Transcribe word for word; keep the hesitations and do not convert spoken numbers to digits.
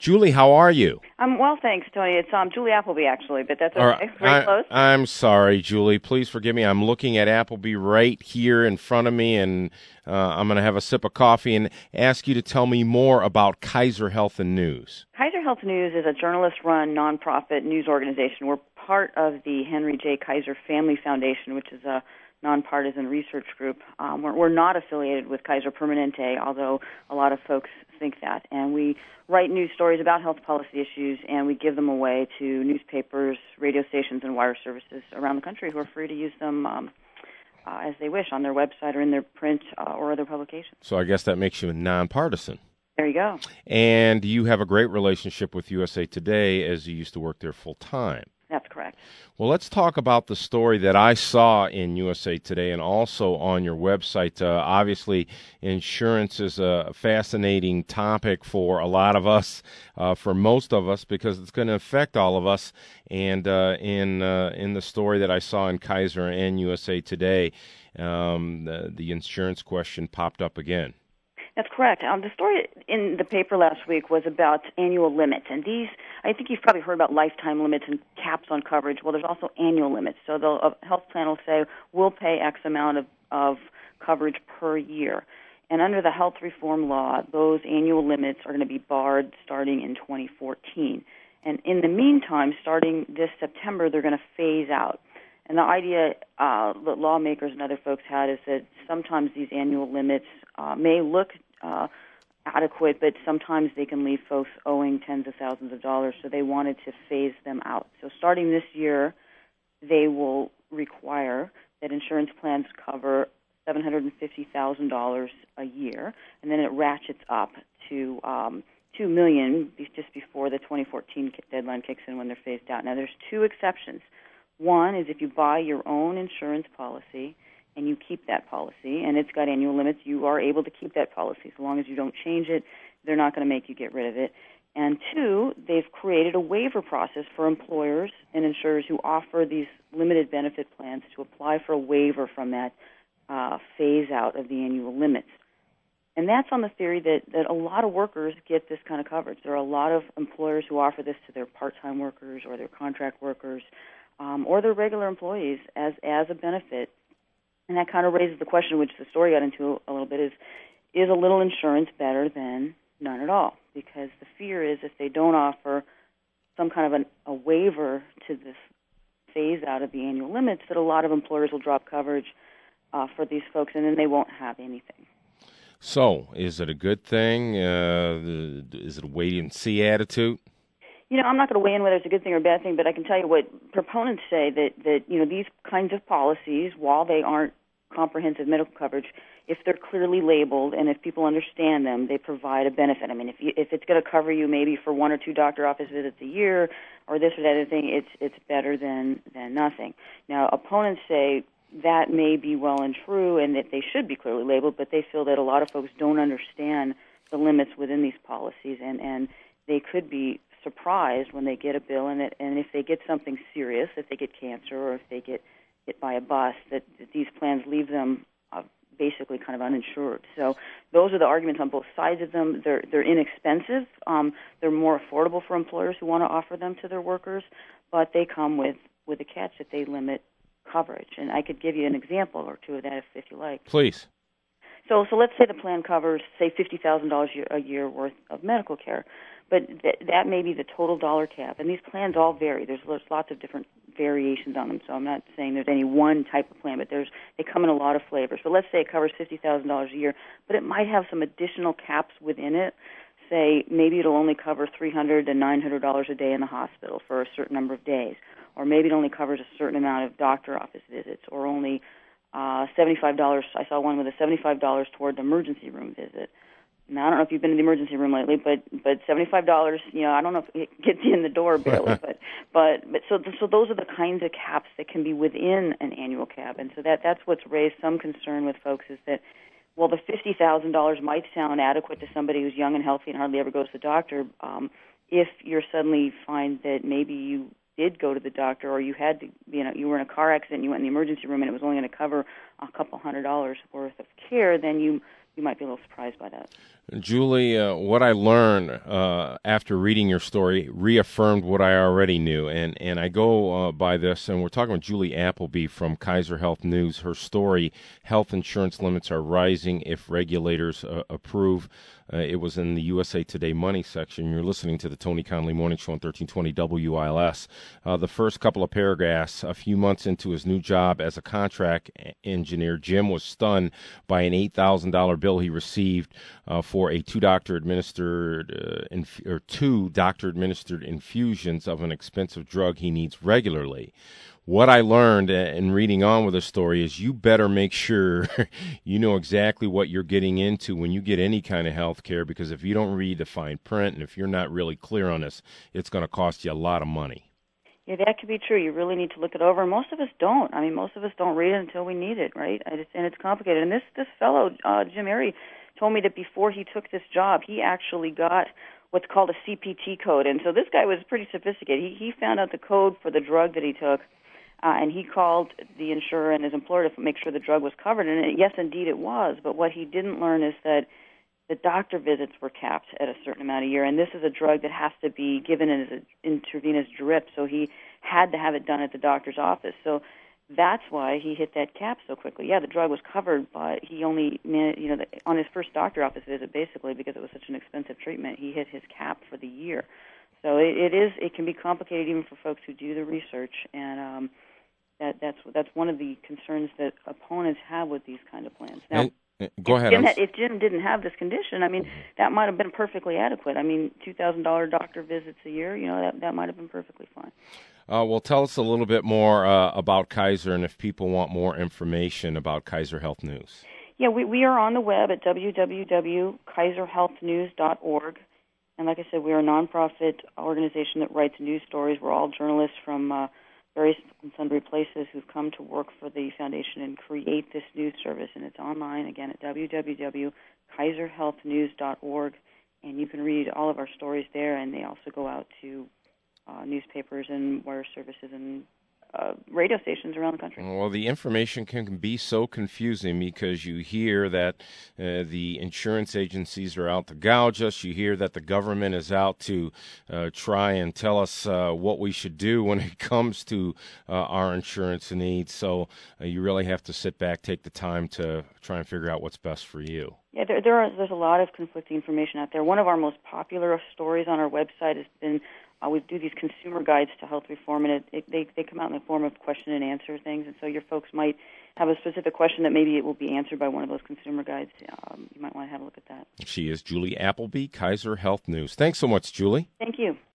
Julie, how are you? Um, well, thanks, Tony. It's um, Julie Appleby, actually, but that's okay. Right. Very I, close. I'm sorry, Julie. Please forgive me. I'm looking at Appleby right here in front of me, and uh, I'm going to have a sip of coffee and ask you to tell me more about Kaiser Health and News. Kaiser Health News is a journalist-run nonprofit news organization. We're part of the Henry J. Kaiser Family Foundation, which is a nonpartisan research group. Um, we're, we're not affiliated with Kaiser Permanente, although a lot of folks think that. And we write news stories about health policy issues, and we give them away to newspapers, radio stations, and wire services around the country who are free to use them um, uh, as they wish on their website or in their print uh, or other publications. So I guess that makes you a nonpartisan. There you go. And you have a great relationship with U S A Today, as you used to work there full time. That's correct. Well, let's talk about the story that I saw in U S A Today and also on your website. Uh, obviously, insurance is a fascinating topic for a lot of us, uh, for most of us, because it's going to affect all of us. And uh, in uh, in the story that I saw in Kaiser and U S A Today, um, the, the insurance question popped up again. That's correct. Um, the story in the paper last week was about annual limits, and these, I think you've probably heard about lifetime limits and caps on coverage. Well, there's also annual limits. So the a health plan will say, we'll pay X amount of, of coverage per year. And under the health reform law, those annual limits are going to be barred starting in twenty fourteen. And in the meantime, starting this September, they're going to phase out. And the idea uh, that lawmakers and other folks had is that sometimes these annual limits uh, may look uh, adequate, but sometimes they can leave folks owing tens of thousands of dollars, so they wanted to phase them out. So starting this year, they will require that insurance plans cover seven hundred fifty thousand dollars a year, and then it ratchets up to um, two million dollars just before the twenty fourteen deadline kicks in when they're phased out. Now, there's two exceptions. One is if you buy your own insurance policy and you keep that policy, and it's got annual limits, you are able to keep that policy. So long as you don't change it, they're not going to make you get rid of it. And two, they've created a waiver process for employers and insurers who offer these limited benefit plans to apply for a waiver from that uh, phase out of the annual limits. And that's on the theory that, that a lot of workers get this kind of coverage. There are a lot of employers who offer this to their part-time workers or their contract workers um, or their regular employees as, as a benefit. And that kind of raises the question, which the story got into a little bit, is, is a little insurance better than none at all? Because the fear is if they don't offer some kind of an, a waiver to this phase out of the annual limits, that a lot of employers will drop coverage uh, for these folks, and then they won't have anything. So, is it a good thing? Uh, is it a wait-and-see attitude? You know, I'm not going to weigh in whether it's a good thing or a bad thing, but I can tell you what proponents say, that, that you know, these kinds of policies, while they aren't comprehensive medical coverage, if they're clearly labeled and if people understand them, they provide a benefit. I mean, if you, if it's going to cover you maybe for one or two doctor office visits a year or this or that other thing, it's it's better than, than nothing. Now, opponents say that may be well and true and that they should be clearly labeled, but they feel that a lot of folks don't understand the limits within these policies, and, and they could be surprised when they get a bill, and, it, and if they get something serious, if they get cancer or if they get hit by a bus, that, that these plans leave them uh, basically kind of uninsured. So those are the arguments on both sides of them. They're they're inexpensive. Um, they're more affordable for employers who want to offer them to their workers, but they come with, with a catch that they limit coverage. And I could give you an example or two of that if, if you like. Please. So so let's say the plan covers, say, fifty thousand dollars a year worth of medical care, but th- that may be the total dollar cap. And these plans all vary. There's, there's lots of different variations on them, so I'm not saying there's any one type of plan, but there's they come in a lot of flavors. So let's say it covers fifty thousand dollars a year, but it might have some additional caps within it. Say maybe it'll only cover three hundred dollars to nine hundred dollars a day in the hospital for a certain number of days, or maybe it only covers a certain amount of doctor office visits, or only uh, seventy-five dollars. I saw one with a seventy-five dollars toward the emergency room visit. Now, I don't know if you've been to the emergency room lately, but but seventy-five dollars, you know, I don't know if it gets you in the door barely, but but but so so those are the kinds of caps that can be within an annual cap, and so that that's what's raised some concern with folks, is that, well, the fifty thousand dollars might sound adequate to somebody who's young and healthy and hardly ever goes to the doctor. Um, if you're suddenly find that maybe you did go to the doctor, or you had to, you know, you were in a car accident, and you went in the emergency room, and it was only going to cover a couple hundred dollars worth of care, then you you might be a little surprised by that. Julie, uh, what I learned uh, after reading your story reaffirmed what I already knew, and, and I go uh, by this, and we're talking with Julie Appleby from Kaiser Health News. Her story, Health Insurance Limits Are Rising If Regulators uh, Approve. Uh, it was in the U S A Today Money section. You're listening to the Tony Conley Morning Show on thirteen twenty W I L S. Uh, the first couple of paragraphs, a few months into his new job as a contract engineer, Jim was stunned by an eight thousand dollars bill he received uh, for a two doctor administered uh, inf- or two doctor administered infusions of an expensive drug he needs regularly. What I learned in reading on with the story is you better make sure you know exactly what you're getting into when you get any kind of health care, because if you don't read the fine print and if you're not really clear on this, it's going to cost you a lot of money. Yeah, that could be true. You really need to look it over. Most of us don't. I mean, most of us don't read it until we need it, right? And it's, and it's complicated. And this, this fellow, uh, Jim Airy, told me that before he took this job, he actually got what's called a C P T code. And so this guy was pretty sophisticated. He, he found out the code for the drug that he took, uh, and he called the insurer and his employer to make sure the drug was covered. And it, yes, indeed it was. But what he didn't learn is that the doctor visits were capped at a certain amount a year, and this is a drug that has to be given as an intravenous drip, so he had to have it done at the doctor's office. So that's why he hit that cap so quickly. Yeah, the drug was covered, but he only, you know, the, on his first doctor office visit, basically, because it was such an expensive treatment, he hit his cap for the year. So it, it is, it can be complicated even for folks who do the research, and um, that, that's that's one of the concerns that opponents have with these kind of plans. Now, and, Go ahead. Jim had, if Jim didn't have this condition, I mean, that might have been perfectly adequate. I mean, two thousand dollars doctor visits a year, you know, that, that might have been perfectly fine. Uh, well, tell us a little bit more uh, about Kaiser, and if people want more information about Kaiser Health News. Yeah, we, we are on the web at w w w dot kaiser health news dot org. And like I said, we are a nonprofit organization that writes news stories. We're all journalists from uh, various and sundry places who've come to work for the foundation and create this news service. And it's online, again, at w w w dot kaiser health news dot org. And you can read all of our stories there, and they also go out to uh, newspapers and wire services and uh, radio stations around the country. Well, the information can be so confusing because you hear that uh, the insurance agencies are out to gouge us. You hear that the government is out to uh, try and tell us uh, what we should do when it comes to uh, our insurance needs. So uh, you really have to sit back, take the time to try and figure out what's best for you. Yeah, there, there are, there's a lot of conflicting information out there. One of our most popular stories on our website has been Uh, we do these consumer guides to health reform, and it, it, they, they come out in the form of question and answer things. And so your folks might have a specific question that maybe it will be answered by one of those consumer guides. Um, you might want to have a look at that. She is Julie Appleby, Kaiser Health News. Thanks so much, Julie. Thank you.